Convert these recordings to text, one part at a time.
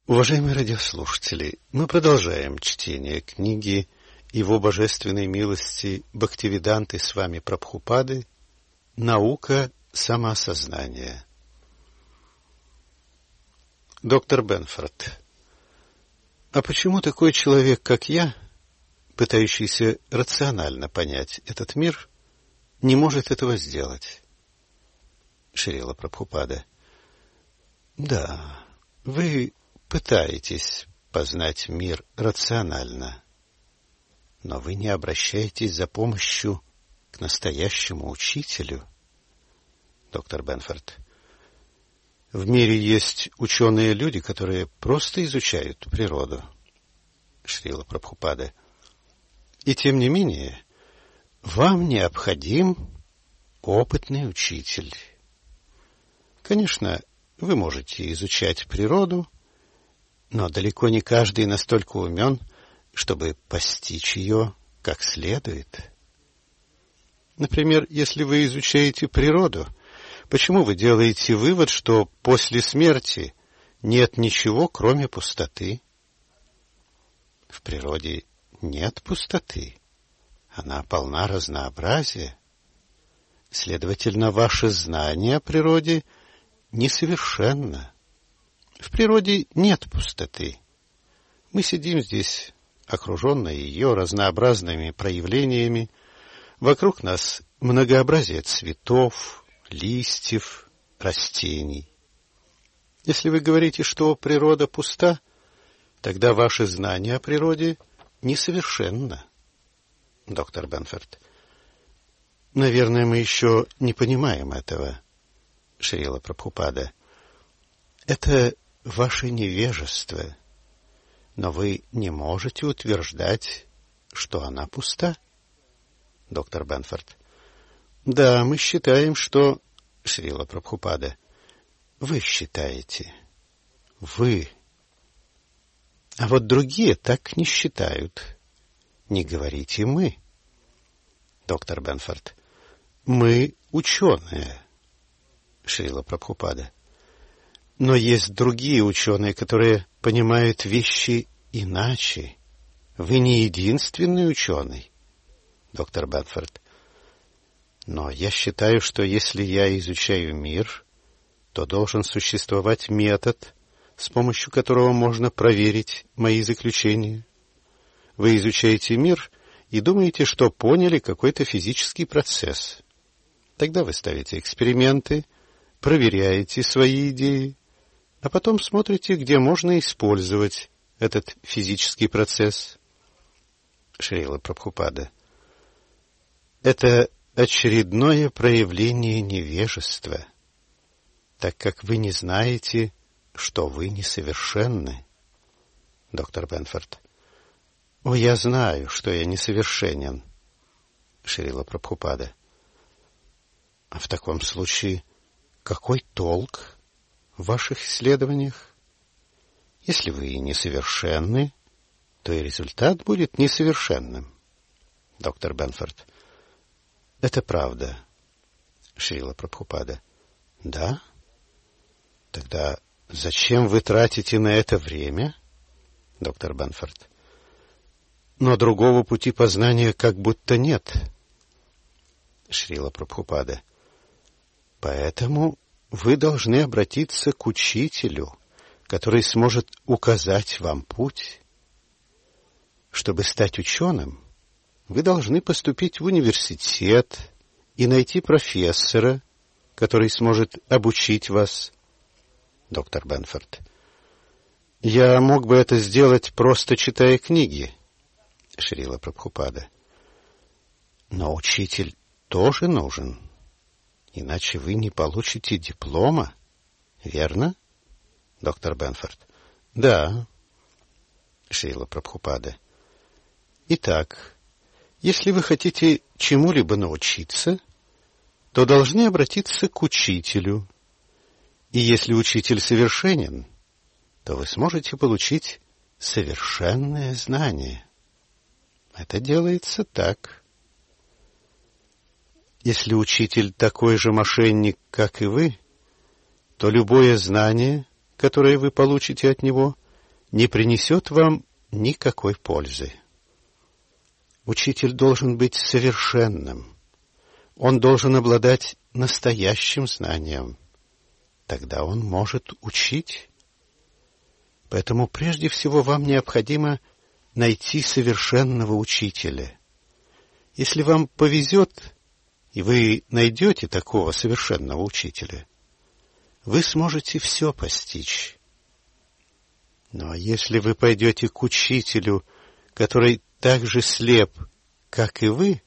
Уважаемые радиослушатели, мы продолжаем чтение книги Его Божественной милости Бхактивиданты Свами Прабхупады «Наука самоосознания». Доктор Бенфорд, а почему такой человек, как я, пытающийся рационально понять этот мир, не может этого сделать? Шрила Прабхупада. Да, вы пытаетесь познать мир рационально, но вы не обращаетесь за помощью к настоящему учителю. Доктор Бенфорд. В мире есть ученые люди, которые просто изучают природу. Шрила Прабхупада. И тем не менее, вам необходим опытный учитель. Конечно, вы можете изучать природу, но далеко не каждый настолько умен, чтобы постичь ее как следует. Например, если вы изучаете природу, почему вы делаете вывод, что после смерти нет ничего, кроме пустоты? В природе нет пустоты. Она полна разнообразия. Следовательно, ваше знание о природе несовершенно. В природе нет пустоты. Мы сидим здесь, окруженные ее разнообразными проявлениями. Вокруг нас многообразие цветов, листьев, растений. Если вы говорите, что природа пуста, тогда ваше знание о природе несовершенно. Доктор Бенфорд. Наверное, мы еще не понимаем этого. Шрила Прабхупада. Это ваше невежество, но вы не можете утверждать, что она пуста. Доктор Бенфорд. Да, мы считаем, что... Шрила Прабхупада. Вы считаете. Вы. А вот другие так не считают. Не говорите «мы». Доктор Бенфорд. Мы ученые. Шрила Прабхупада. Но есть другие ученые, которые понимают вещи иначе. Вы не единственный ученый. Доктор Бенфорд. Но я считаю, что если я изучаю мир, то должен существовать метод, с помощью которого можно проверить мои заключения. Вы изучаете мир и думаете, что поняли какой-то физический процесс. Тогда вы ставите эксперименты, проверяете свои идеи, а потом смотрите, где можно использовать этот физический процесс. Шрила Прабхупада. Это очередное проявление невежества, так как вы не знаете, что вы несовершенны. Доктор Бенфорд. О, я знаю, что я несовершенен. Шрила Прабхупада. А в таком случае какой толк в ваших исследованиях? Если вы несовершенны, то и результат будет несовершенным. Доктор Бенфорд. Это правда. Шрила Прабхупада. Да? Тогда зачем вы тратите на это время? Доктор Бенфорд. Но другого пути познания как будто нет. Шрила Прабхупада. Поэтому вы должны обратиться к учителю, который сможет указать вам путь. Чтобы стать ученым, вы должны поступить в университет и найти профессора, который сможет обучить вас. Доктор Бенфорд. Я мог бы это сделать, просто читая книги. Шрила Прабхупада. Но учитель тоже нужен. Иначе вы не получите диплома, верно? Доктор Бенфорд. Да. Шрила Прабхупада. Итак, если вы хотите чему-либо научиться, то должны обратиться к учителю. И если учитель совершенен, то вы сможете получить совершенное знание. Это делается так. Если учитель такой же мошенник, как и вы, то любое знание, которое вы получите от него, не принесет вам никакой пользы. Учитель должен быть совершенным. Он должен обладать настоящим знанием. Тогда он может учить. Поэтому прежде всего вам необходимо найти совершенного учителя. Если вам повезет, и вы найдете такого совершенного учителя, вы сможете все постичь. Но если вы пойдете к учителю, который так же слеп, как и вы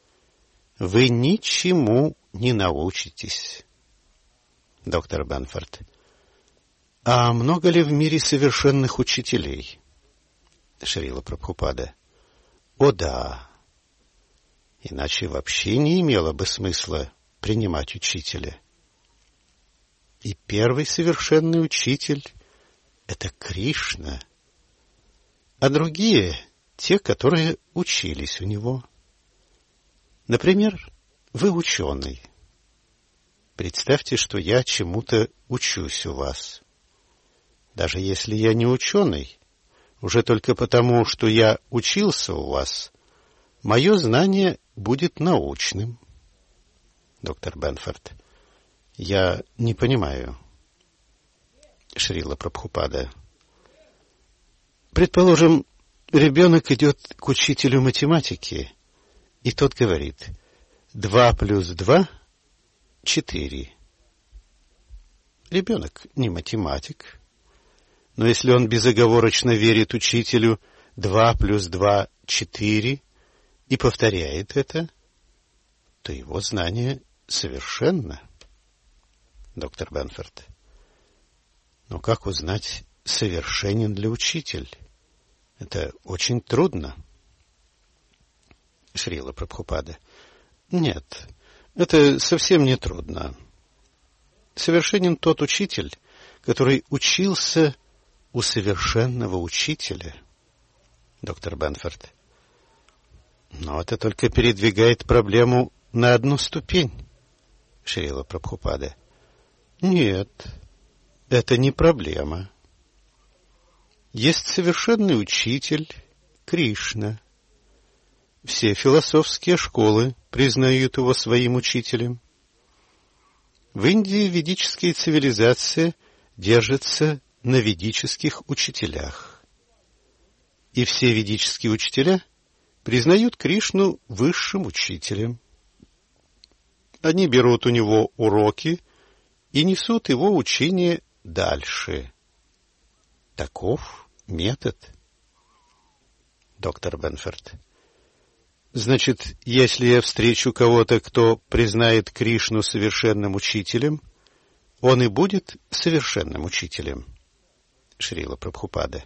ничему не научитесь. Доктор Бенфорд, а много ли в мире совершенных учителей? Шрила Прабхупада. О да. Иначе вообще не имело бы смысла принимать учителя. И первый совершенный учитель — это Кришна, а другие — те, которые учились у него. Например, вы ученый. Представьте, что я чему-то учусь у вас. Даже если я не ученый, уже только потому, что я учился у вас, мое знание будет научным. Доктор Бенфорд, я не понимаю. Шрила Прабхупада. Предположим, ребенок идет к учителю математики, и тот говорит: 2 плюс 2 — 4. Ребенок не математик, но если он безоговорочно верит учителю 2 плюс 2 — 4 и повторяет это, то его знание совершенно. Доктор Бенфорд. Но как узнать, совершенен ли учитель? Это очень трудно. Шрила Прабхупада. Нет, это совсем не трудно. Совершенен тот учитель, который учился у совершенного учителя. Доктор Бенфорд. Но это только передвигает проблему на одну ступень. Шрила Прабхупада. Нет, это не проблема. Есть совершенный учитель Кришна. Все философские школы признают его своим учителем. В Индии ведическая цивилизация держится на ведических учителях. И все ведические учителя признают Кришну высшим учителем. Они берут у него уроки и несут его учение дальше. Таков метод. Доктор Бенфорд. Значит, если я встречу кого-то, кто признает Кришну совершенным учителем, он и будет совершенным учителем. Шрила Прабхупада.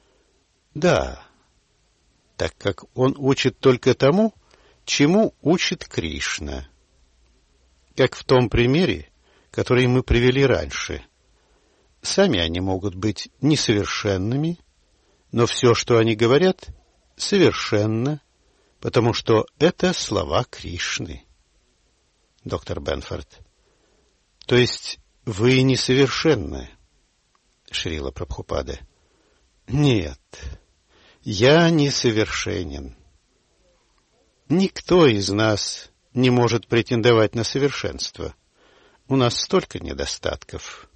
Да, так как он учит только тому, чему учит Кришна. Как в том примере, который мы привели раньше. Сами они могут быть несовершенными, но все, что они говорят, совершенно, потому что это слова Кришны. Доктор Бенфорд. То есть вы несовершенны? Шрила Прабхупада. Нет, я несовершенен. Никто из нас не может претендовать на совершенство. У нас столько недостатков.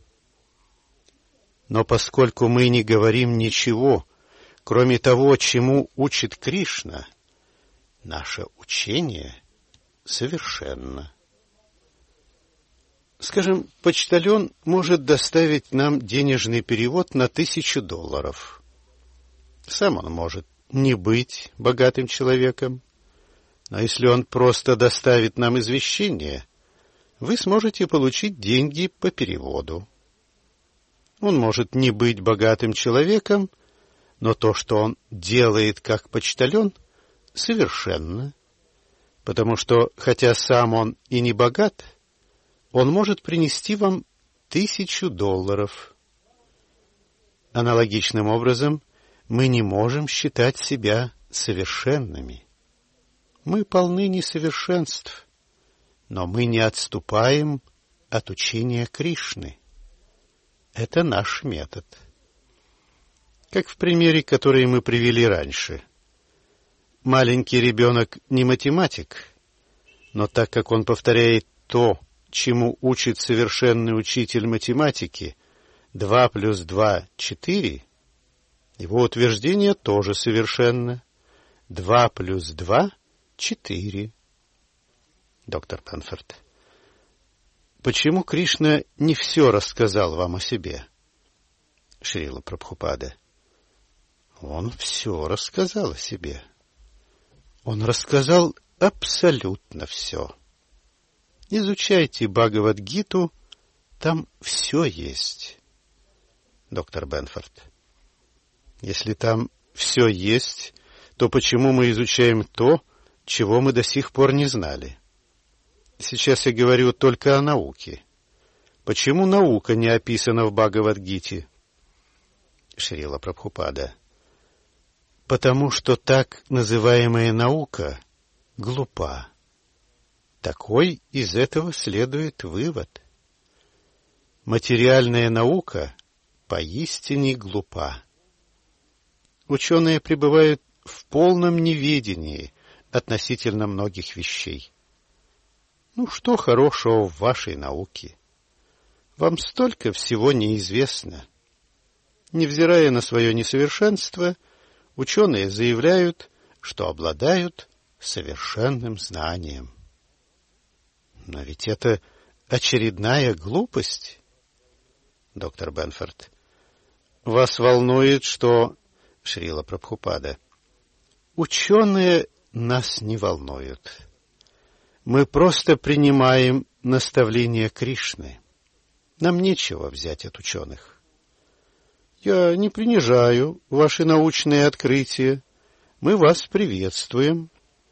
Но поскольку мы не говорим ничего, кроме того, чему учит Кришна, наше учение совершенно. Скажем, почтальон может доставить нам денежный перевод на $1000. Сам он может не быть богатым человеком, но если он просто доставит нам извещение, вы сможете получить деньги по переводу. Он может не быть богатым человеком, но то, что он делает как почтальон, совершенно, потому что, хотя сам он и не богат, он может принести вам $1000. Аналогичным образом, мы не можем считать себя совершенными. Мы полны несовершенств, но мы не отступаем от учения Кришны. Это наш метод. Как в примере, который мы привели раньше. Маленький ребенок не математик, но так как он повторяет то, чему учит совершенный учитель математики, 2 плюс 2 — 4, его утверждение тоже совершенно. 2 плюс 2 — 4. Доктор Бенфорд. Почему Кришна не все рассказал вам о себе? Шрила Прабхупада. Он все рассказал о себе. Он рассказал абсолютно все. Изучайте Бхагавад-гиту, там все есть. Доктор Бенфорд. Если там все есть, то почему мы изучаем то, чего мы до сих пор не знали? Сейчас я говорю только о науке. Почему наука не описана в Бхагавад-гите? Шрила Прабхупада. Потому что так называемая наука глупа. Такой из этого следует вывод. Материальная наука поистине глупа. Ученые пребывают в полном неведении относительно многих вещей. Ну, что хорошего в вашей науке? Вам столько всего неизвестно. Невзирая на свое несовершенство, ученые заявляют, что обладают совершенным знанием. Но ведь это очередная глупость. Доктор Бенфорд. Вас волнует, что... Шрила Прабхупада. Ученые нас не волнуют. Мы просто принимаем наставления Кришны. Нам нечего взять от ученых. Я не принижаю ваши научные открытия. Мы вас приветствуем.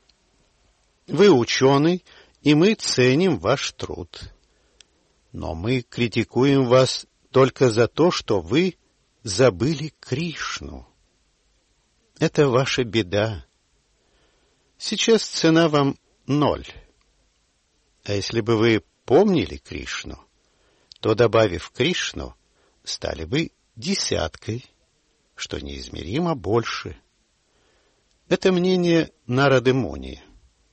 Вы ученый, и мы ценим ваш труд. Но мы критикуем вас только за то, что вы забыли Кришну. Это ваша беда. Сейчас цена вам 0. А если бы вы помнили Кришну, то, добавив Кришну, стали бы 10, что неизмеримо больше. Это мнение Нарады Муни.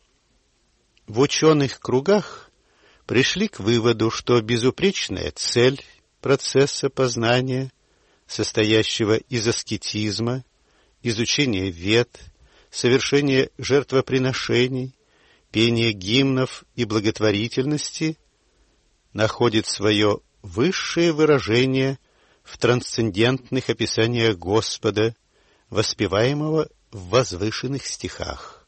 В ученых кругах пришли к выводу, что безупречная цель процесса познания, состоящего из аскетизма, изучения вед, совершения жертвоприношений, пения гимнов и благотворительности, находит свое высшее выражение в трансцендентных описаниях Господа, воспеваемого в возвышенных стихах.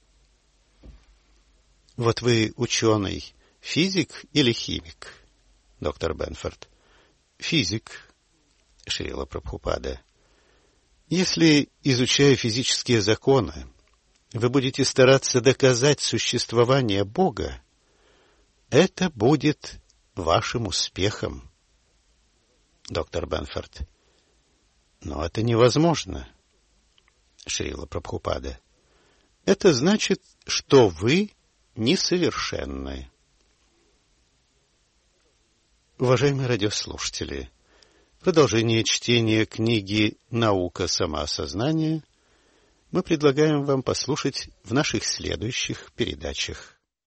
Вот вы ученый, физик или химик? Доктор Бенфорд. Физик. Шрила Прабхупада. Если, изучая физические законы, вы будете стараться доказать существование Бога, это будет вашим успехом. Доктор Бенфорд. Но это невозможно. Шрила Прабхупада. Это значит, что вы несовершенны. Уважаемые радиослушатели, продолжение чтения книги «Наука самоосознания» мы предлагаем вам послушать в наших следующих передачах.